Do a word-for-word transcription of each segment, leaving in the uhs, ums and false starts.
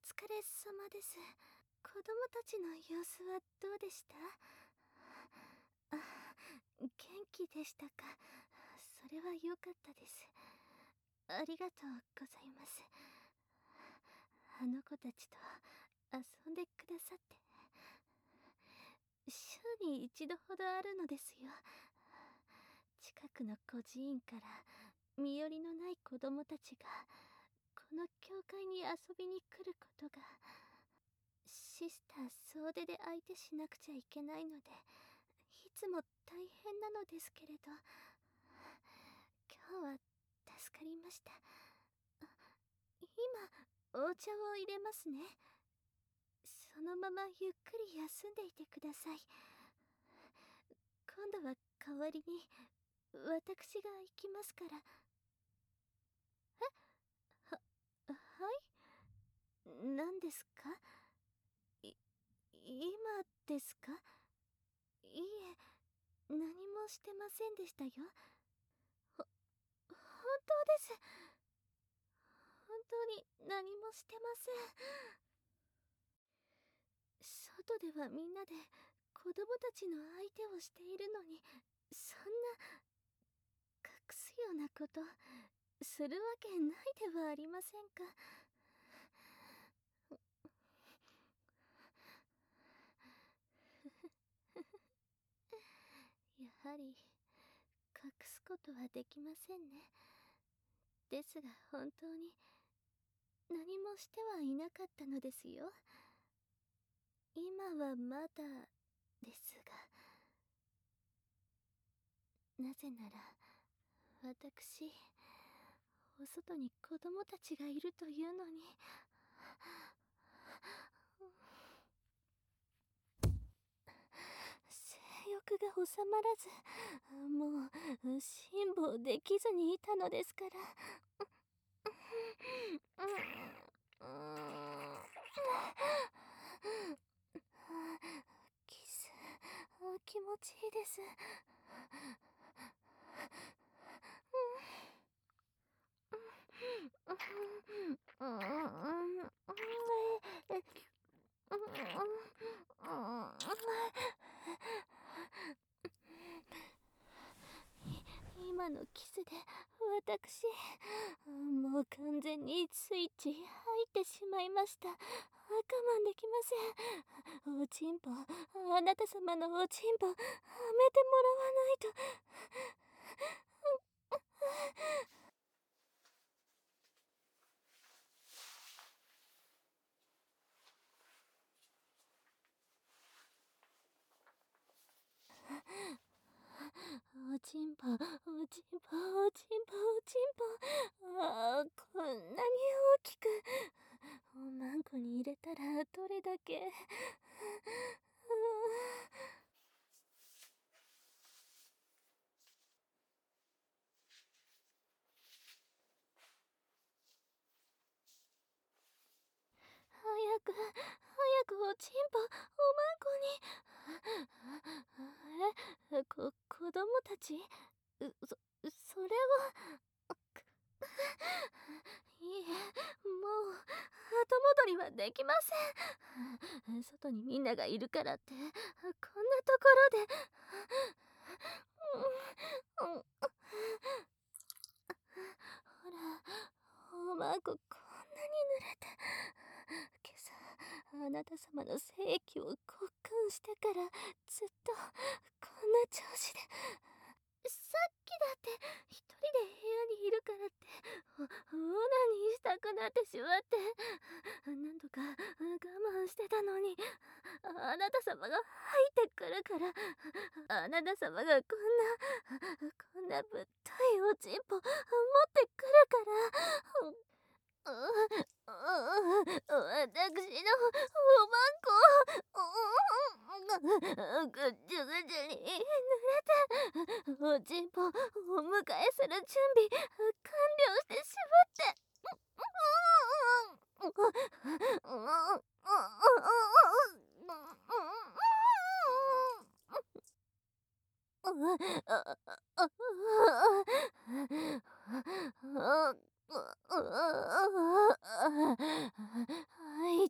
疲れ様です。子供たちの様子はどうでした？あ、元気でしたか。それは良かったです。ありがとうございます。あの子たちと遊んでくださって。週に一度ほどあるのですよ。近くの孤児院から身寄りのない子供たちがこの教会に遊びに来ることが、シスター総出で相手しなくちゃいけないので、いつも大変なのですけれど、今日は助かりました。今、お茶を入れますね。そのままゆっくり休んでいてください。今度は代わりに私が行きますから。え？は、はい？何ですか？い、今ですか？いいえ、何もしてませんでしたよ。ほ、本当です。本当に何もしてません。外ではみんなで子供たちの相手をしているのに、そんな隠すようなことするわけないではありませんか。やはり隠すことはできませんね。ですが本当に何もしてはいなかったのですよ。今はまだですが、なぜなら私、お外に子供たちがいるというのに。性欲が収まらず、もう辛抱できずにいたのですから。キス、気持ちいいです。今のキスで私、もう完全にスイッチ入ってしまいました。我慢できません。おちんぽ、あなた様のおちんぽ、はめてもらわないと。おちんぽ、おちんぽ、おちんぽ、おちんぽ。ああ、こんなに大きく。おまんこに入れたらどれだけ。早く、早くおちんぽ、おまんこに。え、こ、子供たち？そ、それは。いいえ、もう、後戻りはできません。外にみんながいるからって、こんなところで。ほら、おまんここんなに濡れて。今朝、あなた様の精液を交換してからずっとこんな調子で。さっきだって一人で部屋にいるからってオナニーしたくなってしまって、なんとか我慢してたのに、あなた様が入ってくるから、あなた様がこんなこんなぶっといおちんぽ持ってくるから。ううう私のおまんこ、ぐっちゅぐちゅに濡れて、おちんぽお迎えする準備完了してしまって。はい、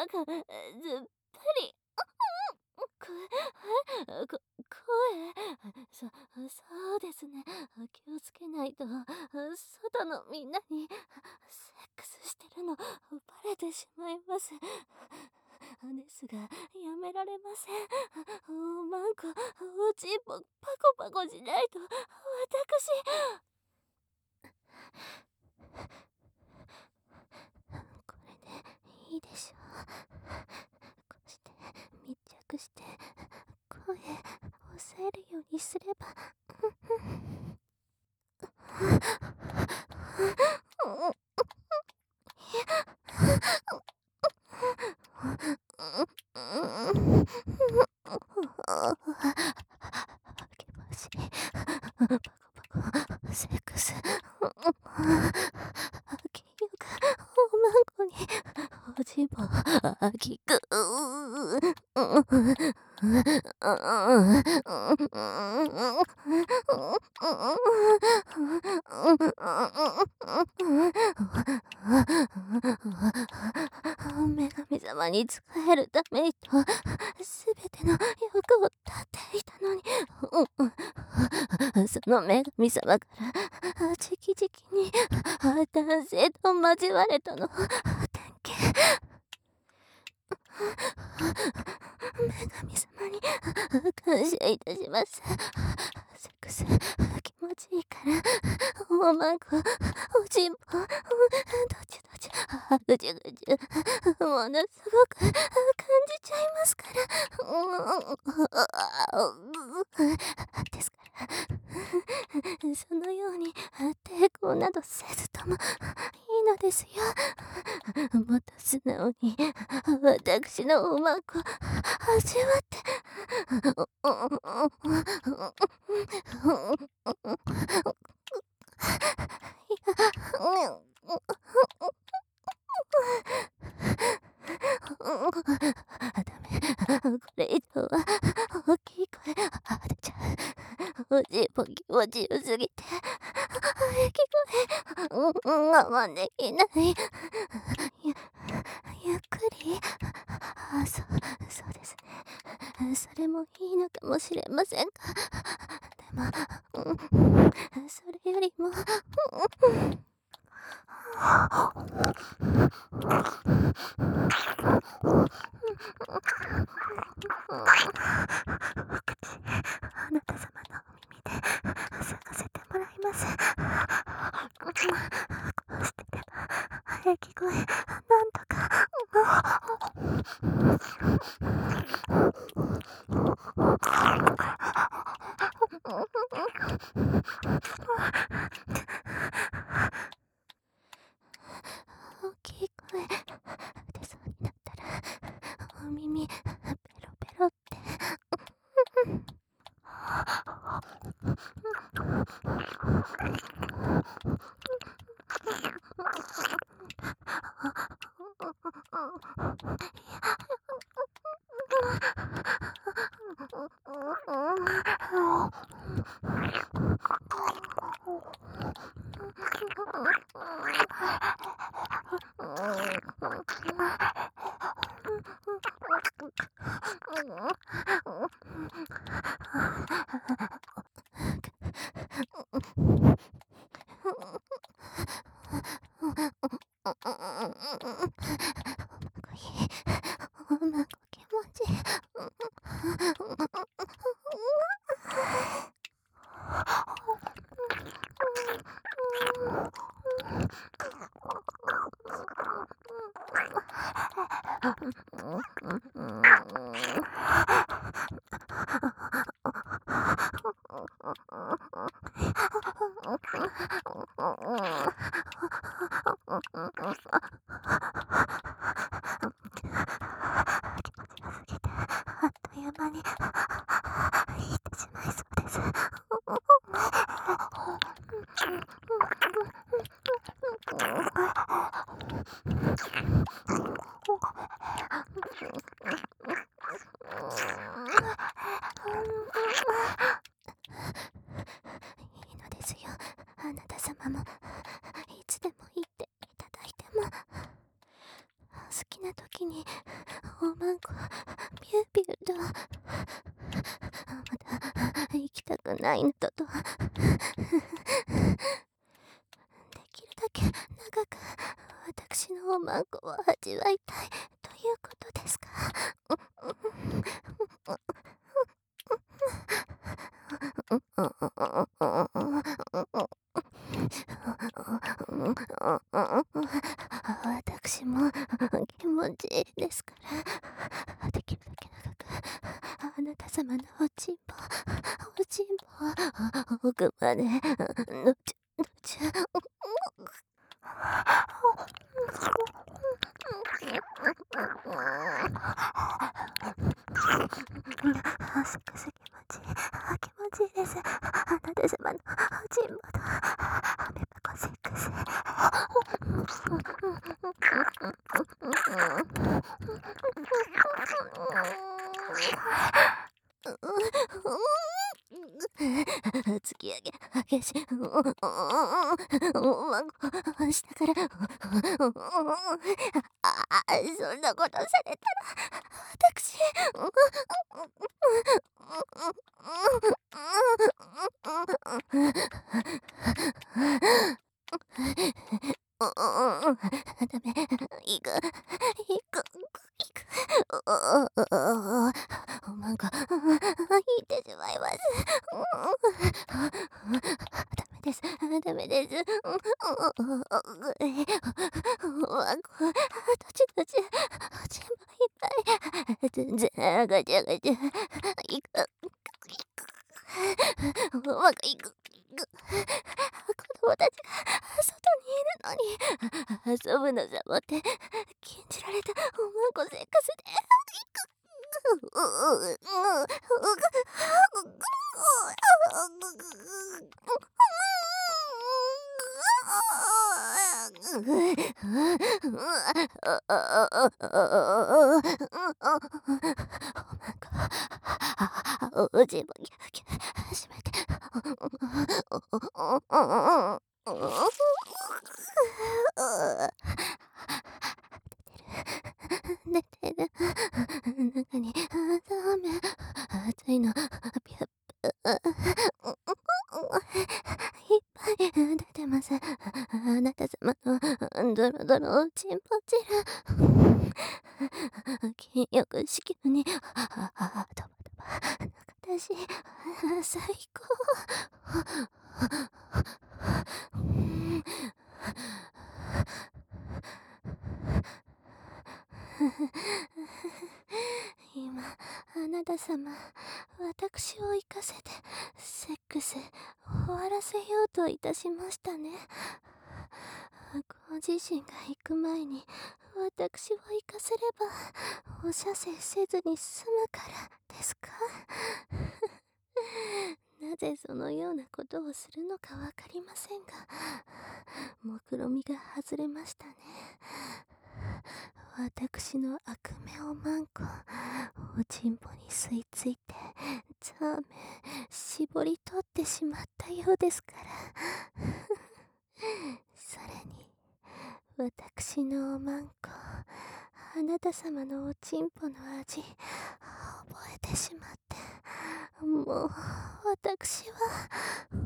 がずっぱり。こ、こ、声。そ、そうですね。気をつけないと、外のみんなに、セックスしてるの、バレてしまいます。ですが、やめられません。おまんこ、おちんぽ、パコパコしないと、私。これでいいでしょう。こうして密着して声抑えるようにすれば。気持ちいい。パコパコセックス。結局おまんこにおちんぽきく。女神様に仕えるためにとすべての欲を断っていたのに、その女神様から直々に男性と交われたの。典型。女神様に感謝いたします。セックス気持ちいいからおまんこおちんぽどちどちぐちゅぐちゅものすごく感じちゃいますから。ですからそのように抵抗などせずともいいのですよ。もっと素直に私のおまんこ味わって。ダメ。これ以上は大きい声出ちゃう。おちんぽ気持ちよすぎて息声我慢できない。ゆゆっくり。あ、そうそうですね。それもいいのかもしれませんが、でも、それよりも、あなた様のお耳で咲かせてもらいます。こうしてれば息声なんとか。大きい声出そうになったらお耳ペロペロって。おまんこ気持ちいい。あっという間に言ってしまいそうです。いいのですよ。あなた様もいつでも言っていただいても。好きな時に指とまた行きたくないのととできるだけ長く私のおまんこを味わいたいということですか？私も気持ちいいですから、できるだけ長くあなた様のおちんぽおちんぽ奥までぬちゅぬちゅすくす気持ちいい気持ちいいです。あなた様のおちんぽとアメパコセックス突き上げ激しいおまんこ下からああそんなことされたら私ダメ行く行く行くおまんこ引いてしまいますダメですダメですおまんこどちどちおちんぽいっぱい全然ガチャガチャ行くおまんこ行く行く子供たちが外にいるのに遊ぶのさもって禁じられたおまんこセックスでおちんぽギュギュ閉めて出てる中にラーメン熱いのピュッいっぱい出てます。あなた様のドロドロおちんぽ汁禁欲子宮にドバドバ中出し最高今あなた様私を生かせてセックス終わらせようといたしましたね。ご自身が行く前に私を生かせればお射精せずに済むからですか？なぜそのようなことをするのかわかりませんが目論みが外れましたね。私の悪名をまんこおちんぽに吸い付いてザーメン絞り取ってしまったようですからそれに私のおまんこあなた様のおちんぽの味覚えてしまってもう私は